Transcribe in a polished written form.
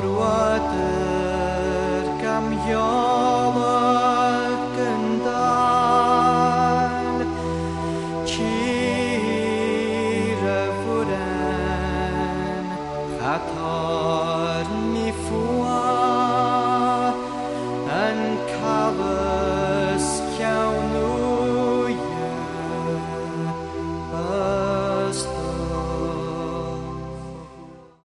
water kam jala kendal Chira furan khatar mi fuan